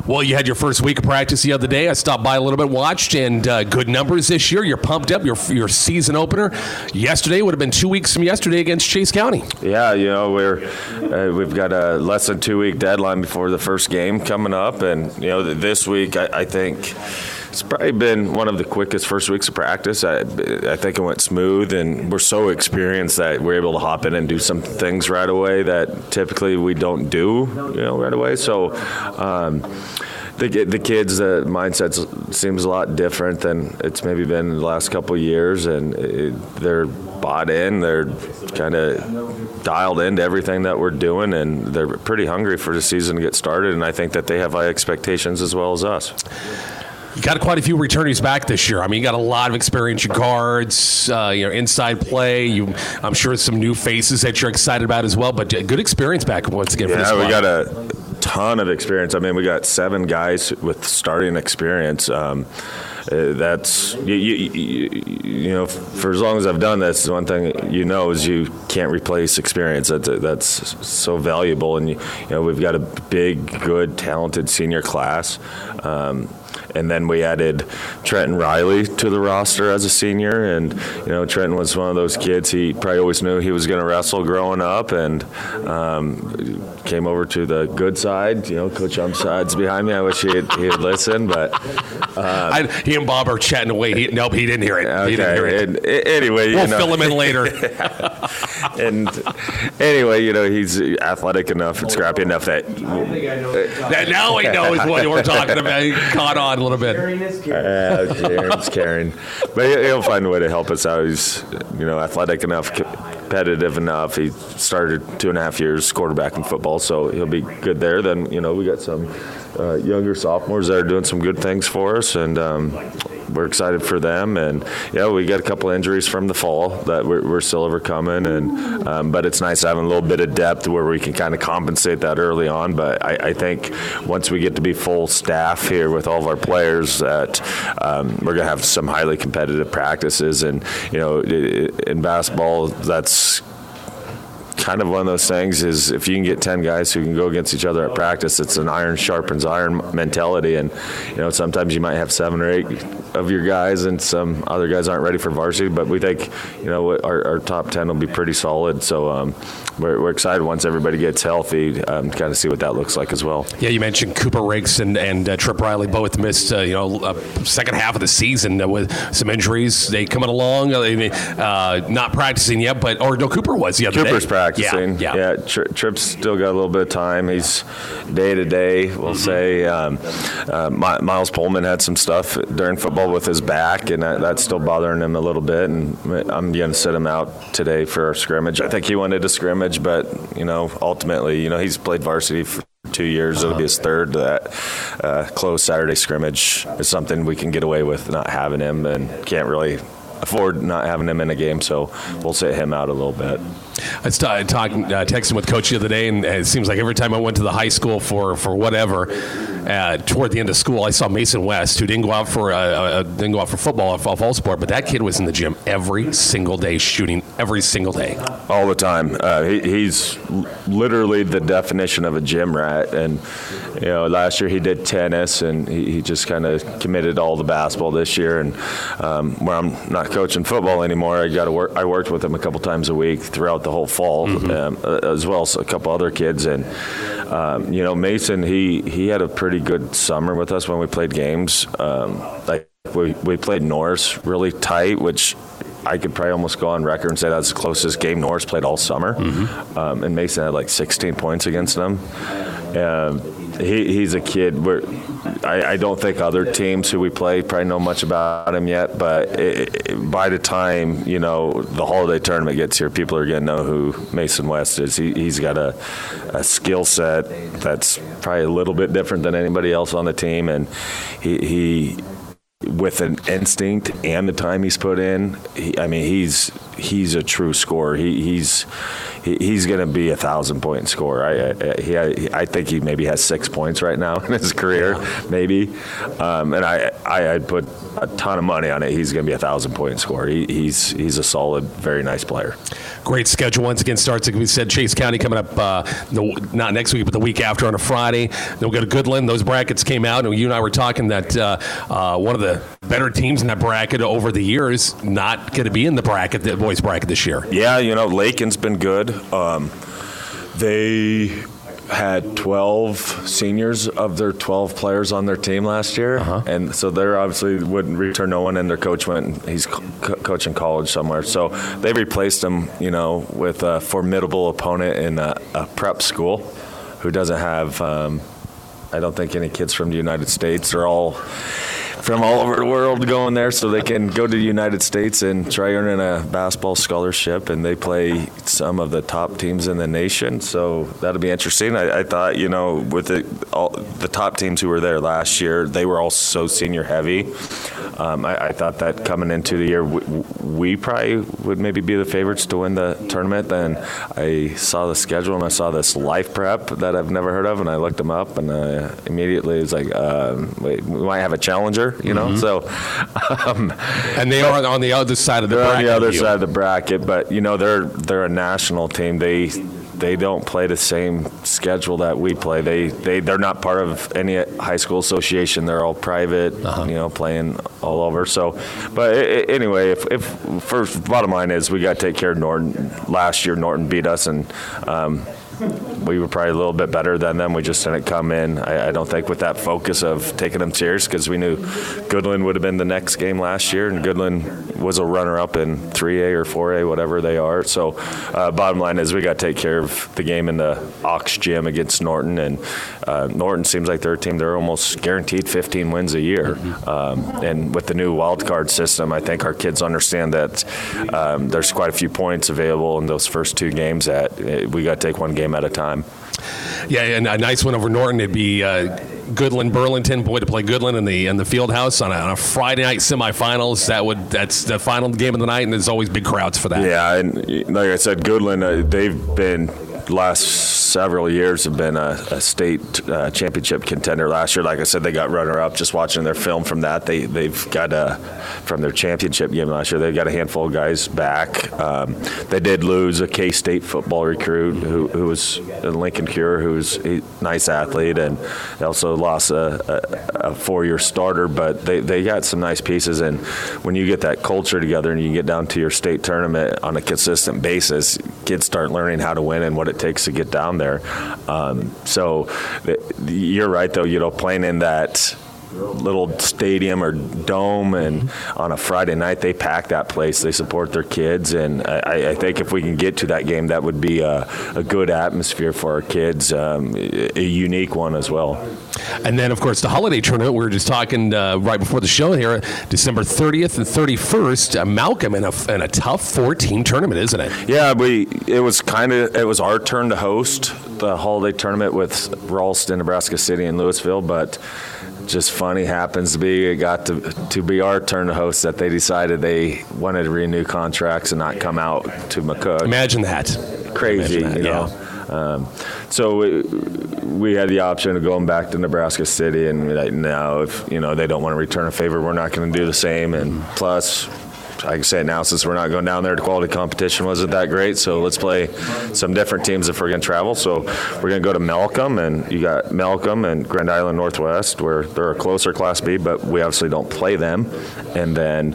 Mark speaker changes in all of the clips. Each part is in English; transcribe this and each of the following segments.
Speaker 1: Well, you had your first week of practice the other day. I stopped by a little bit, watched, and good numbers this year. You're pumped up. Your season opener yesterday would have been 2 weeks from yesterday against Chase County.
Speaker 2: Yeah, we've got a less than 2 week deadline before the first game coming up, and this week I think it's probably been one of the quickest first weeks of practice. I think it went smooth, and we're so experienced that we're able to hop in and do some things right away that typically we don't do, right away. So the kids' mindset seems a lot different than it's maybe been in the last couple of years, and they're bought in. They're kind of dialed into everything that we're doing, and they're pretty hungry for the season to get started, and I think that they have high expectations as well as us.
Speaker 1: You got quite a few returnees back this year. I mean, you got a lot of experience, your guards, inside play. I'm sure some new faces that you're excited about as well, but good experience back once again for the squad.
Speaker 2: Yeah, we got a ton of experience. I mean, we got 7 guys with starting experience. That's for as long as I've done this, one thing is you can't replace experience. That's so valuable, and we've got a big, good, talented senior class. And then we added Trenton Riley to the roster as a senior, and Trenton was one of those kids. He probably always knew he was going to wrestle growing up, and came over to the good side. Coach Umside's behind me. I wish he had listened, but
Speaker 1: he and Bob are chatting away. He didn't hear it.
Speaker 2: Okay.
Speaker 1: He didn't hear it.
Speaker 2: Anyway,
Speaker 1: we'll fill him in later.
Speaker 2: And anyway, he's athletic enough and scrappy enough that
Speaker 1: now he knows what we're talking about. He caught on a little bit.
Speaker 2: Karen's caring, but he'll find a way to help us out. He's athletic enough, competitive enough. He started 2.5 years quarterbacking football, so he'll be good there. Then we got some younger sophomores that are doing some good things for us, and we're excited for them. And we got a couple injuries from the fall that we're still overcoming, and but it's nice having a little bit of depth where we can kind of compensate that early on. But I think once we get to be full staff here with all of our players, that we're gonna have some highly competitive practices. And in basketball, that's kind of one of those things is if you can get 10 guys who can go against each other at practice, it's an iron sharpens iron mentality. And sometimes you might have 7 or 8 of your guys and some other guys aren't ready for varsity, but we think our top 10 will be pretty solid. So we're excited once everybody gets healthy, kind of see what that looks like as well.
Speaker 1: Yeah, you mentioned Cooper Riggs and Trip Riley both missed a second half of the season with some injuries. They coming along, not practicing yet, Cooper was the other day.
Speaker 2: Cooper's practicing.
Speaker 1: Yeah.
Speaker 2: Trip's still got a little bit of time. He's day to day, we'll say. Miles Pullman had some stuff during football with his back, and that's still bothering him a little bit. And I'm going to sit him out today for our scrimmage. I think he wanted to scrimmage, but ultimately, he's played varsity for 2 years. It'll be his third. That closed Saturday scrimmage is something we can get away with not having him, and can't really afford not having him in a game, so we'll sit him out a little bit.
Speaker 1: I was texting with Coach the other day, and it seems like every time I went to the high school for whatever, toward the end of school, I saw Mason West, who didn't go out for football, fall sport, but that kid was in the gym every single day, shooting every single day,
Speaker 2: all the time. He's literally the definition of a gym rat. And last year he did tennis, and he just kind of committed all the basketball this year. And where I'm not coaching football anymore, I worked with him a couple times a week throughout the whole fall, as well as a couple other kids. And Mason, he had a pretty good summer with us when we played games. We played Norris really tight, which I could probably almost go on record and say that's the closest game Norris played all summer. And Mason had like 16 points against them. He's a kid where I don't think other teams who we play probably know much about him yet, but by the time the holiday tournament gets here, people are going to know who Mason West is. He's got a skill set that's probably a little bit different than anybody else on the team, and he with an instinct and the time he's put in, he's he's a true scorer. He's going to be 1,000-point scorer. I think he maybe has 6 points right now in his career, maybe. And I'd put a ton of money on it. He's going to be 1,000-point scorer. He's a solid, very nice player.
Speaker 1: Great schedule once again starts, like we said, Chase County coming up not next week, but the week after on a Friday. Then we'll go to Goodland. Those brackets came out, and you and I were talking that one of the better teams in that bracket over the years not going to be in the bracket, the boys bracket this year.
Speaker 2: Yeah, Lakin's been good. They had 12 seniors of their 12 players on their team last year, and so they obviously wouldn't return no one, and their coach went, he's coaching college somewhere. So they replaced him, with a formidable opponent in a prep school who doesn't have, I don't think, any kids from the United States. They're all from all over the world going there, so they can go to the United States and try earning a basketball scholarship, and they play some of the top teams in the nation, so that'll be interesting. I thought, with the top teams who were there last year, they were all so senior heavy. I thought that coming into the year, we probably would maybe be the favorites to win the tournament. Then I saw the schedule, and I saw this Life Prep that I've never heard of, and I looked them up, and immediately it's like, wait, we might have a challenger. So,
Speaker 1: and they are on the other side of the bracket.
Speaker 2: On the other side of the bracket, but they're a national team. They don't play the same schedule that we play. They're not part of any high school association. They're all private, playing all over. So, but anyway, if first bottom line is we got to take care of Norton. Last year, Norton beat us, and we were probably a little bit better than them. We just didn't come in, I don't think, with that focus of taking them serious, because we knew Goodland would have been the next game last year, and Goodland was a runner-up in 3A or 4A, whatever they are. So bottom line is we got to take care of the game in the Ox Gym against Norton, and Norton seems like their team, they're almost guaranteed 15 wins a year. And with the new wild card system, I think our kids understand that there's quite a few points available in those first two games that we got to take one game at a time.
Speaker 1: Yeah, and a nice one over Norton. It'd be Goodland Burlington. Boy, to play Goodland in the field house on a Friday night semifinals. That's the final game of the night, and there's always big crowds for that.
Speaker 2: Yeah, and like I said, Goodland, they've been last several years have been a state championship contender. Last year, like I said, they got runner-up. Just watching their film from that, they've got from their championship game last year, they've got a handful of guys back. They did lose a K-State football recruit who was Lincoln Cure, who's a nice athlete, and they also lost a four-year starter, but they got some nice pieces. And when you get that culture together and you get down to your state tournament on a consistent basis, kids start learning how to win and what it takes to get down there. So you're right, though, playing in that little stadium or dome, and on a Friday night they pack that place. They support their kids, and I think if we can get to that game, that would be a good atmosphere for our kids, a unique one as well.
Speaker 1: And then, of course, the holiday tournament, we were just talking right before the show here, December 30th and 31st, Malcolm in a tough 4-team tournament, isn't it?
Speaker 2: Yeah, it was our turn to host the holiday tournament with Ralston, Nebraska City, and Louisville, but just funny happens to be it got to be our turn to host that they decided they wanted to renew contracts and not come out to McCook.
Speaker 1: Imagine that.
Speaker 2: Crazy,
Speaker 1: Imagine that,
Speaker 2: yeah. So we had the option of going back to Nebraska City, and like, no, if they don't want to return a favor, we're not going to do the same. And plus, I can say it now, since we're not going down there, the quality competition wasn't that great, so let's play some different teams if we're going to travel. So we're going to go to Malcolm, and you got Malcolm and Grand Island Northwest, where they're a closer Class B, but we obviously don't play them. And then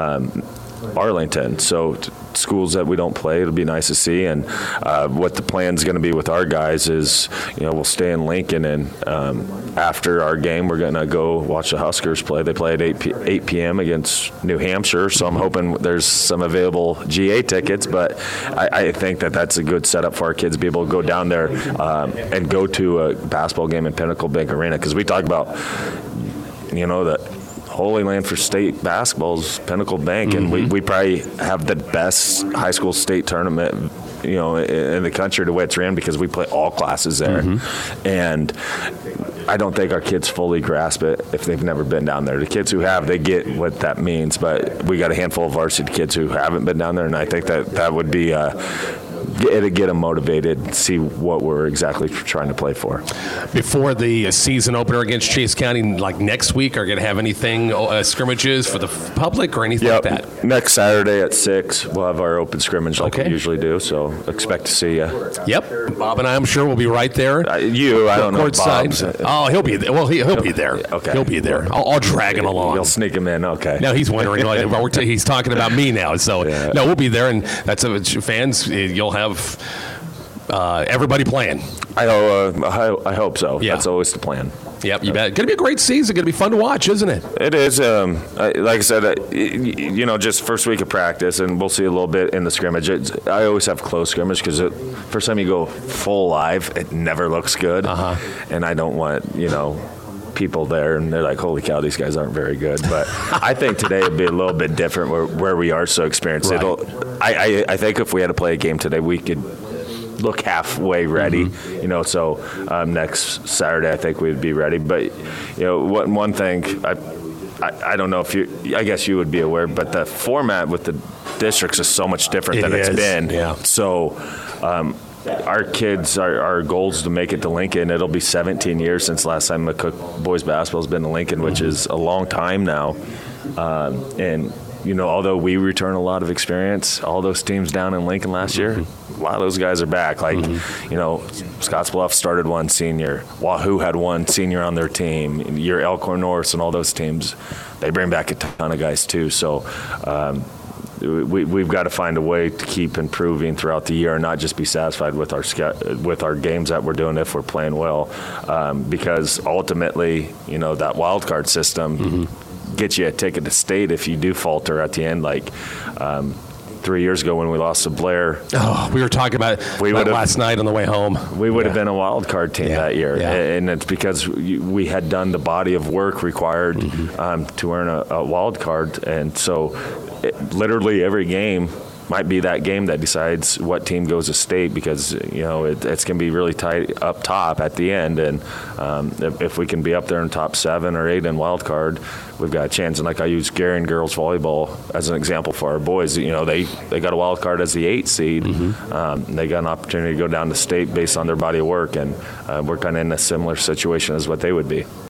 Speaker 2: Arlington. So schools that we don't play, it'll be nice to see. And what the plan's going to be with our guys is, we'll stay in Lincoln, and after our game, we're going to go watch the Huskers play. They play at 8 p.m. against New Hampshire, so I'm hoping there's some available GA tickets, but I think that's a good setup for our kids to be able to go down there and go to a basketball game in Pinnacle Bank Arena, because we talk about, the Holy Land for state basketball is Pinnacle Bank, and we probably have the best high school state tournament, in the country the way it's ran, because we play all classes there. And I don't think our kids fully grasp it if they've never been down there. The kids who have, they get what that means, but we got a handful of varsity kids who haven't been down there, and I think that would be it'd get them motivated, see what we're exactly trying to play for.
Speaker 1: Before the season opener against Chase County, like next week, are going to have anything, scrimmages for the public or anything like that?
Speaker 2: Next Saturday at 6, we'll have our open scrimmage like we usually do, so expect to see you.
Speaker 1: Yep. Bob and I, I'm sure, will be right there.
Speaker 2: I don't know. Bob's,
Speaker 1: oh, he'll be there. Well, he'll be there.
Speaker 2: Okay.
Speaker 1: He'll be there. I'll drag him along.
Speaker 2: You'll sneak him in, okay.
Speaker 1: Now he's wondering, he's talking about me now. So, no, we'll be there, and that's fans, you'll have everybody playing.
Speaker 2: I hope so.
Speaker 1: Yeah.
Speaker 2: That's always the plan.
Speaker 1: Yep, you bet. Going to be a great season. Going to be fun to watch, isn't it?
Speaker 2: It is. Like I said, just first week of practice, and we'll see a little bit in the scrimmage. I always have close scrimmage because first time you go full live, it never looks good. And I don't want, people there, and they're like, holy cow, these guys aren't very good. But I think today would be a little bit different where we are so experienced. Right. I think if we had to play a game today, we could look halfway ready, so next Saturday I think we'd be ready. But, one thing, I don't know if I guess you would be aware, but the format with the districts is so much different than it's been.
Speaker 1: Yeah.
Speaker 2: So, our kids, our goal is to make it to Lincoln. It'll be 17 years since last time McCook boys basketball has been to Lincoln, which is a long time now. And although we return a lot of experience, all those teams down in Lincoln last year, a lot of those guys are back. Like, Scottsbluff started one senior. Wahoo had one senior on their team. Your Elkhorn North and all those teams, they bring back a ton of guys too. So, we've got to find a way to keep improving throughout the year and not just be satisfied with our games that we're doing if we're playing well, because ultimately, that wild card system gets you a ticket to state if you do falter at the end. Like 3 years ago when we lost to Blair.
Speaker 1: Oh, we were talking about that last night on the way home.
Speaker 2: We would have been a wild card team that year, and it's because we had done the body of work required to earn a wild card, and so literally every game might be that game that decides what team goes to state, because it's going to be really tight up top at the end, and if we can be up there in top 7 or 8 in wild card, we've got a chance. And like I use Garion girls volleyball as an example for our boys. They got a wild card as the 8 seed. They got an opportunity to go down to state based on their body of work, and we're kind of in a similar situation as what they would be.